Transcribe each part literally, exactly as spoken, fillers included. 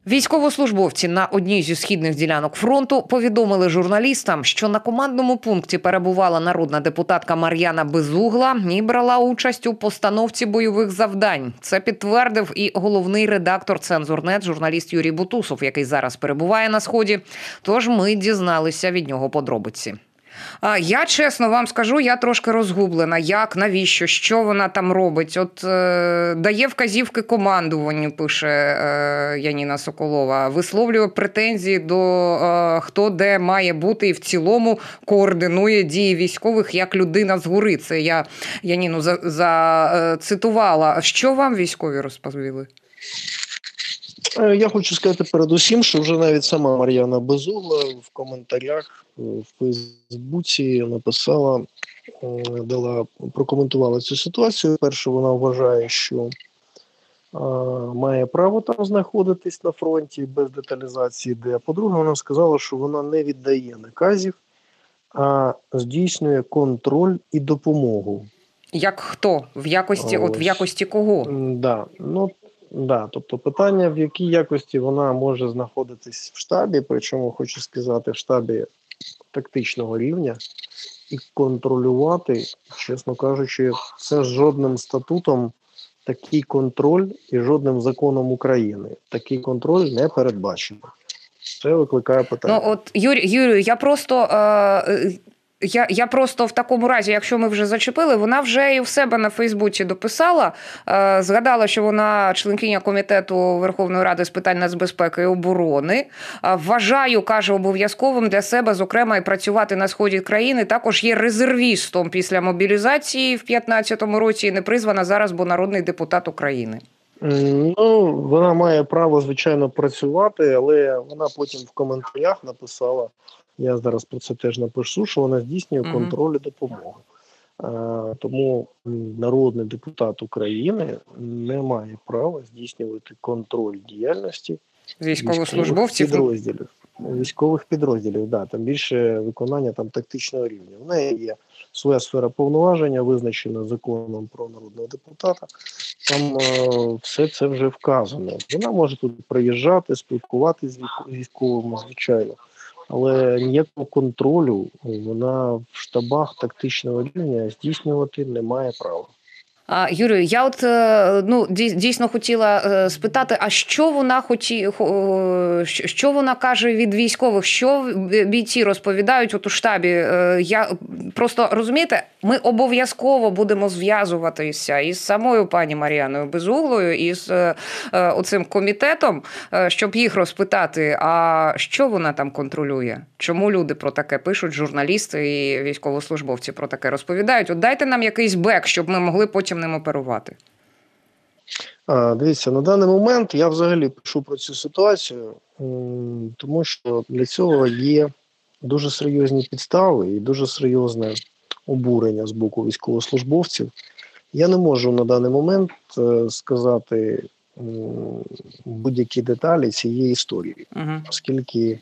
Військовослужбовці на одній зі східних ділянок фронту повідомили журналістам, що на командному пункті перебувала народна депутатка Мар'яна Безугла і брала участь у постановці бойових завдань. Це підтвердив і головний редактор «Цензурнет» журналіст Юрій Бутусов, який зараз перебуває на Сході. Тож ми дізналися від нього подробиці. Я, чесно вам скажу, я трошки розгублена. Як, навіщо, що вона там робить? От е, дає вказівки командуванню, пише е, Яніна Соколова, висловлює претензії до е, хто де має бути і в цілому координує дії військових як людина згори. Це я Яніну зацитувала. За, е, що вам військові розповіли? Я хочу сказати передусім, що вже навіть сама Мар'яна Безугла в коментарях в Фейсбуці написала, дала, прокоментувала цю ситуацію. Перше, вона вважає, що а, має право там знаходитись на фронті без деталізації де. По-друге, вона сказала, що вона не віддає наказів, а здійснює контроль і допомогу. Як хто? В якості, от в якості кого? Да, ну, Да, тобто питання, в якій якості вона може знаходитись в штабі, причому, хочу сказати, в штабі тактичного рівня, і контролювати, чесно кажучи, це жодним статутом такий контроль і жодним законом України такий контроль не передбачено. Це викликає питання. Ну, от, Юрій, Юрію, я просто... Е... Я, я просто в такому разі, якщо ми вже зачепили, вона вже і в себе на Фейсбуці дописала, е, згадала, що вона членкиня комітету Верховної Ради з питань нацбезпеки і оборони. Е, вважаю, каже, обов'язковим для себе, зокрема, і працювати на сході країни. Також є резервістом після мобілізації в п'ятнадцятому році і не призвана зараз, бо народний депутат України. Ну, вона має право, звичайно, працювати, але вона потім в коментарях написала, я зараз про це теж напишу, що вона здійснює uh-huh. контроль і допомогу. А, тому народний депутат України не має права здійснювати контроль діяльності військовослужбовців підрозділів. Військових підрозділів, да, там більше виконання там тактичного рівня. В неї є своя сфера повноваження, визначена законом про народного депутата. Там е, все це вже вказано. Вона може тут приїжджати, спілкуватися з військовими, звичайно. Але ніякого контролю вона в штабах тактичного рівня здійснювати не має права. А, Юрію, я от ну дійсно хотіла спитати, а що вона хоті, що вона каже від військових, що бійці розповідають от у штабі? Я просто, розумієте, ми обов'язково будемо зв'язуватися із самою пані Мар'яною Безуглою, із оцим комітетом, щоб їх розпитати, а що вона там контролює? Чому люди про таке пишуть, журналісти і військовослужбовці про таке розповідають? От дайте нам якийсь бек, щоб ми могли потім ним оперувати. А, дивіться, на даний момент я взагалі пишу про цю ситуацію, тому що для цього є дуже серйозні підстави і дуже серйозне обурення з боку військовослужбовців. Я не можу на даний момент сказати будь-які деталі цієї історії, угу. оскільки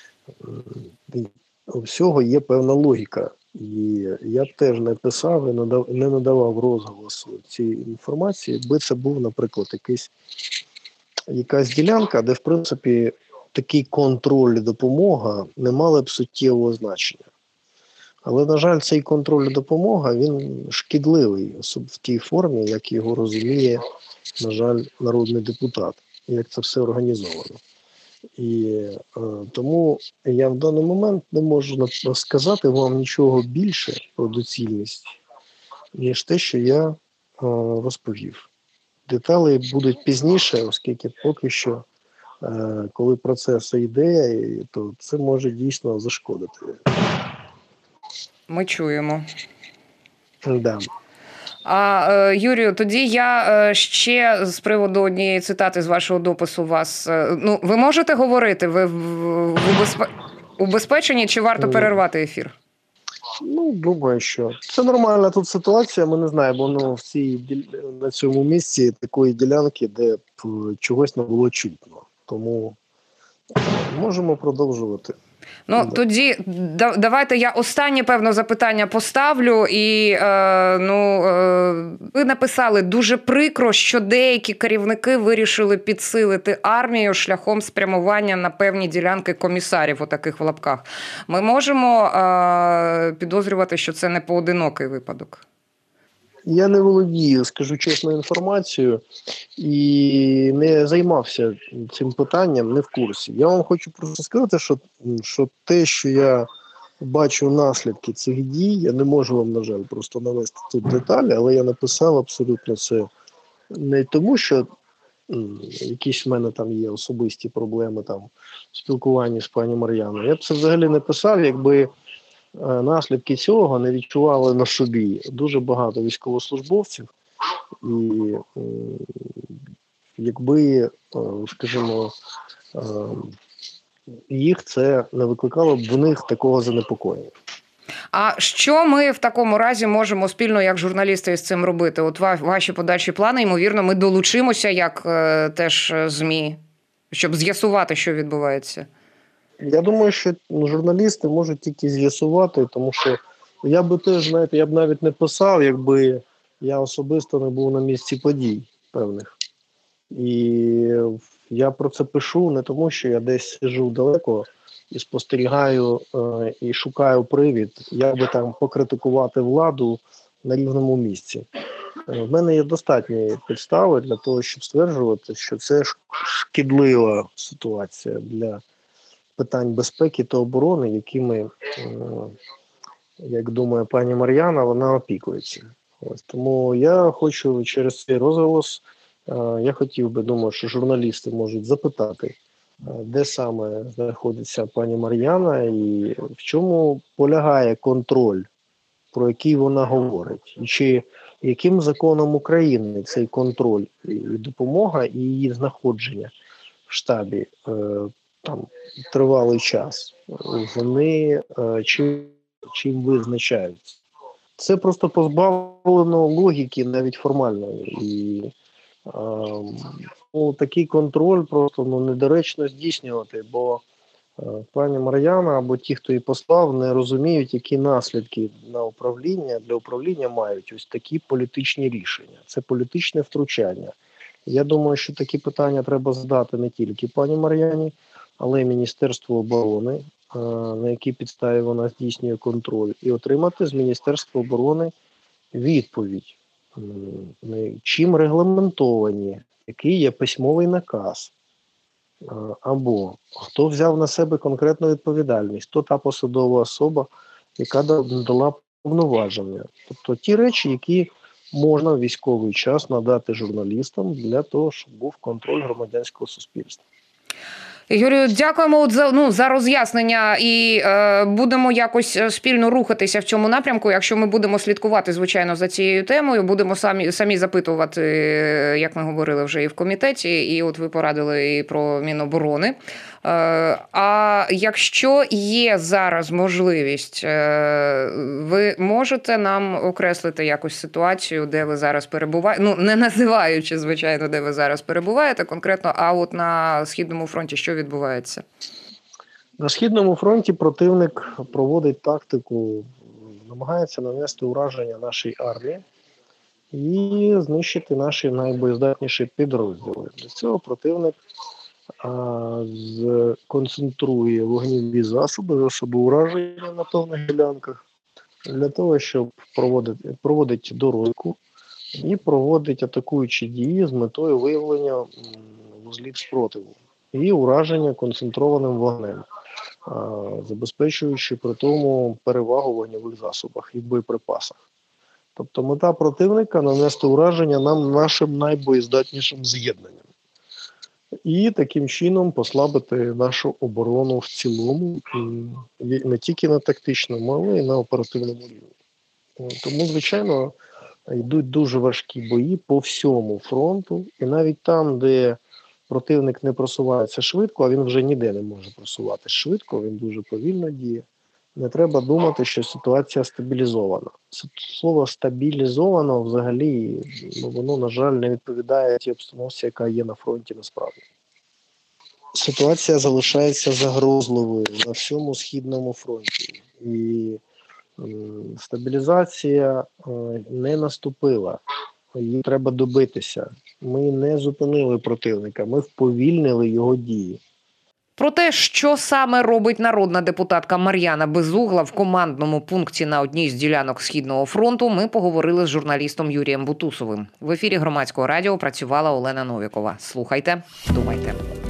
у всього є певна логіка. І я б теж не писав і не надавав розголосу цієї інформації, якби це був, наприклад, якийсь, якась ділянка, де, в принципі, такий контроль і допомога не мали б суттєвого значення. Але, на жаль, цей контроль і допомога, він шкідливий в тій формі, як його розуміє, на жаль, народний депутат, як це все організовано. І е, тому я в даний момент не можу сказати вам нічого більше про доцільність, ніж те, що я е, розповів. Деталі будуть пізніше, оскільки поки що, е, коли процес йде, то це може дійсно зашкодити. Ми чуємо. Да. А, Юрію, тоді я ще з приводу однієї цитати з вашого допису вас... Ну, ви можете говорити? Ви в, в убезпе... убезпечені чи варто перервати ефір? Ну, думаю, що це нормальна тут ситуація. Ми не знаємо, ну, в цій, на цьому місці такої ділянки, де б чогось не було чутно. Тому можемо продовжувати. Ну, Да. тоді да, давайте я останнє, певно, запитання поставлю. І, е, ну, е, ви написали, дуже прикро, що деякі керівники вирішили підсилити армію шляхом спрямування на певні ділянки комісарів, отаких в лапках. Ми можемо е, підозрювати, що це не поодинокий випадок? Я не володію, скажу чесно, інформацією і не займався цим питанням, не в курсі. Я вам хочу просто сказати, що, що те, що я бачу наслідки цих дій, я не можу вам, на жаль, просто навести тут деталі, але я написав абсолютно це не тому, що м, якісь в мене там є особисті проблеми там в спілкуванні з пані Мар'яною. Я б це взагалі не писав, якби е, наслідки цього не відчували на собі дуже багато військовослужбовців. І е, якби, е, скажімо, е, їх це не викликало б в них такого занепокоєння. А що ми в такому разі можемо спільно, як журналісти, з цим робити? От ва- ваші подальші плани, ймовірно, ми долучимося, як е, теж е, ЗМІ, щоб з'ясувати, що відбувається. Я думаю, що журналісти можуть тільки з'ясувати, тому що я би теж, знаєте, я б навіть не писав, якби я особисто не був на місці подій певних. І я про це пишу не тому, що я десь сиджу далеко і спостерігаю е, і шукаю привід, як би там покритикувати владу на рівному місці. Е, в мене є достатні підстави для того, щоб стверджувати, що це ш- шкідлива ситуація для питань безпеки та оборони, якими, е, як думає пані Мар'яна, вона опікується. Ось тому я хочу через цей розголос, е, я хотів би, думаю, що журналісти можуть запитати, е, де саме знаходиться пані Мар'яна і в чому полягає контроль, про який вона говорить, і чи яким законом України цей контроль і допомога і її знаходження в штабі е, там тривалий час, вони е, чим, чим визначаються. Це просто позбавлено логіки, навіть формальної. І е, ну, такий контроль просто ну, недоречно здійснювати, бо е, пані Мар'яна або ті, хто її послав, не розуміють, які наслідки на управління для управління мають ось такі політичні рішення. Це політичне втручання. Я думаю, що такі питання треба задати не тільки пані Мар'яні, але й Міністерству оборони, е, на якій підставі вона здійснює контроль, і отримати з Міністерства оборони відповідь, м, чим регламентовані, який є письмовий наказ, е, або хто взяв на себе конкретну відповідальність, хто та посадова особа, яка дала повноваження. Тобто ті речі, які можна в військовий час надати журналістам для того, щоб був контроль громадянського суспільства. Юрію, дякуємо от за, ну, за роз'яснення і е, будемо якось спільно рухатися в цьому напрямку. Якщо ми будемо слідкувати, звичайно, за цією темою, будемо самі, самі запитувати, як ми говорили вже і в комітеті, і от ви порадили і про Міноборони. Е, а якщо є зараз можливість, е, ви можете нам окреслити якусь ситуацію, де ви зараз перебуваєте, ну, не називаючи, звичайно, де ви зараз перебуваєте конкретно, а от на Східному фронті що відбувається? На Східному фронті противник проводить тактику, намагається нанести ураження нашій армії і знищити наші найбоєздатніші підрозділи. Для цього противник а, з, концентрує вогневі засоби, засоби ураження на певних ділянках, для того, щоб проводити, проводить дорожку і проводить атакуючі дії з метою виявлення м, вузлів спротиву і ураження концентрованим вогнем, а, забезпечуючи при тому перевагу в вогневих засобах і боєприпасах. Тобто мета противника нанести ураження нам нашим найбоєздатнішим з'єднанням. І таким чином послабити нашу оборону в цілому, і не тільки на тактичному, але й на оперативному рівні. Тому, звичайно, йдуть дуже важкі бої по всьому фронту, і навіть там, де противник не просувається швидко, а він вже ніде не може просуватися швидко, він дуже повільно діє. Не треба думати, що ситуація стабілізована. Слово «стабілізовано» взагалі, ну, воно, на жаль, не відповідає тій обстановці, яка є на фронті насправді. ситуація залишається загрозливою на всьому східному фронті. І е, стабілізація е, не наступила. Її треба добитися. Ми не зупинили противника, ми вповільнили його дії. Про те, що саме робить народна депутатка Мар'яна Безугла в командному пункті на одній з ділянок Східного фронту, ми поговорили з журналістом Юрієм Бутусовим. В ефірі Громадського радіо працювала Олена Новікова. Слухайте, думайте.